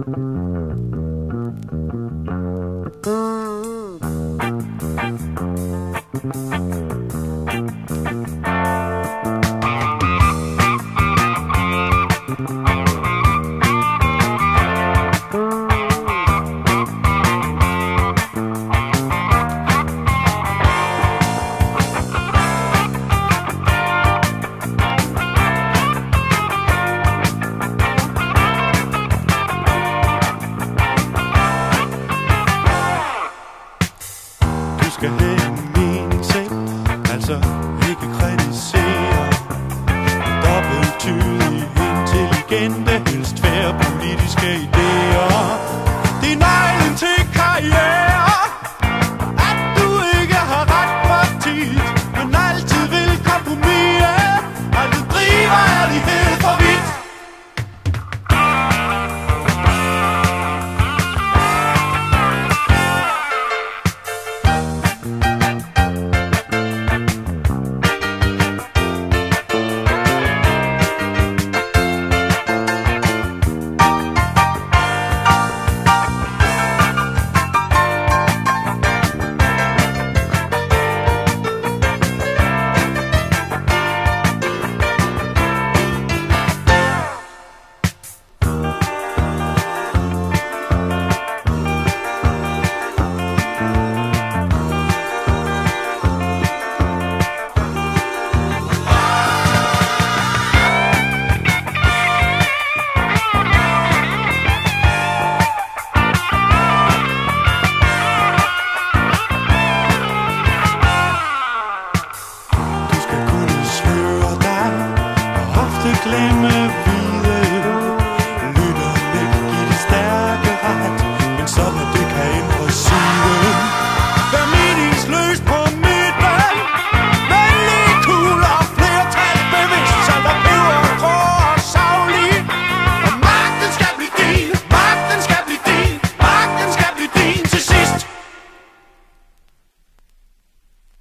Skal have en mening selv, altså ikke kritisere. Dobbelttydige, intelligente, helst tværpolitiske idéer. Det er nøglen til karriere, at du ikke har ret partit, men altid vil kompromisse. Aldrig driver ærlighed for vidt.